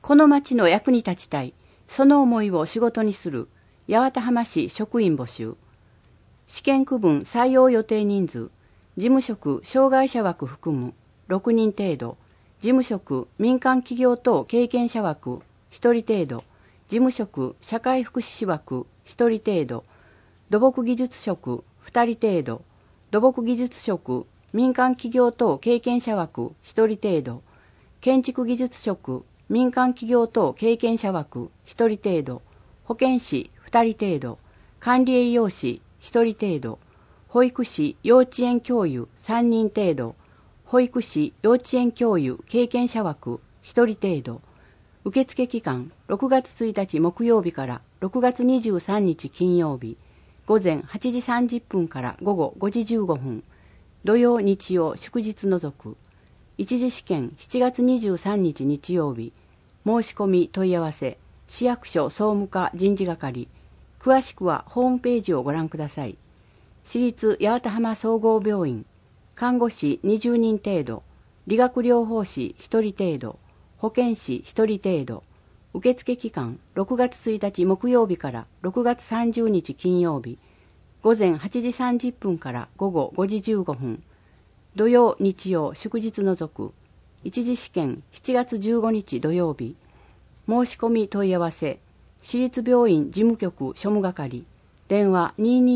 この町の役に立ちたい、その思いを仕事にする八幡浜市職員募集。試験区分採用予定人数、事務職障害者枠含む6人程度、事務職民間企業等経験者枠1人程度、事務職社会福祉士枠1人程度、土木技術職2人程度、土木技術職民間企業等経験者枠1人程度、建築技術職民間企業等経験者枠1人程度、保健師2人程度、管理栄養士1人程度、保育士幼稚園教諭3人程度、保育士幼稚園教諭経験者枠1人程度。受付期間6月1日木曜日から6月23日金曜日、午前8時30分から午後5時15分、土曜日曜祝日除く。一次試験7月23日日曜日、申し込み問い合わせ、市役所総務課人事係。詳しくはホームページをご覧ください。市立八幡浜総合病院、看護師20人程度、理学療法士1人程度、保健師1人程度。受付期間6月1日木曜日から6月30日金曜日、午前8時30分から午後5時15分、土曜日曜祝日除く。一次試験7月15日土曜日、申し込み問い合わせ、市立病院事務局庶務係、電話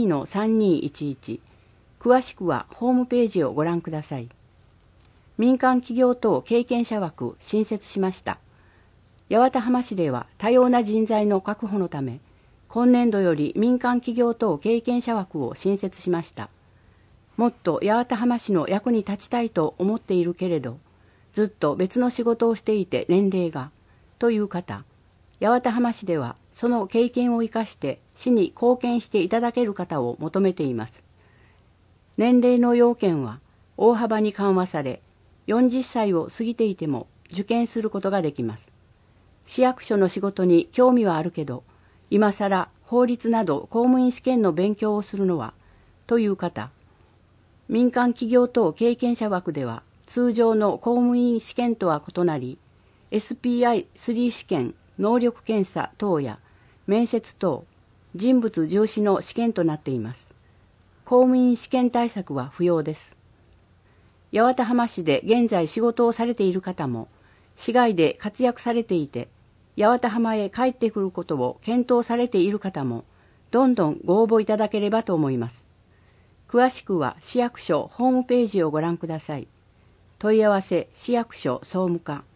22-3211。詳しくはホームページをご覧ください。民間企業等経験者枠新設しました。八幡浜市では多様な人材の確保のため、今年度より民間企業等経験者枠を新設しました。もっと八幡浜市の役に立ちたいと思っているけれど、ずっと別の仕事をしていて年齢が、という方、八幡浜市ではその経験を生かして市に貢献していただける方を求めています。年齢の要件は大幅に緩和され、40歳を過ぎていても受験することができます。市役所の仕事に興味はあるけど、今さら法律など公務員試験の勉強をするのは、という方、民間企業等経験者枠では通常の公務員試験とは異なり、SPI3 試験、能力検査等や面接等、人物重視の試験となっています。公務員試験対策は不要です。八幡浜市で現在仕事をされている方も、市外で活躍されていて、八幡浜へ帰ってくることを検討されている方も、どんどんご応募いただければと思います。詳しくは市役所ホームページをご覧ください。問い合わせ市役所総務課。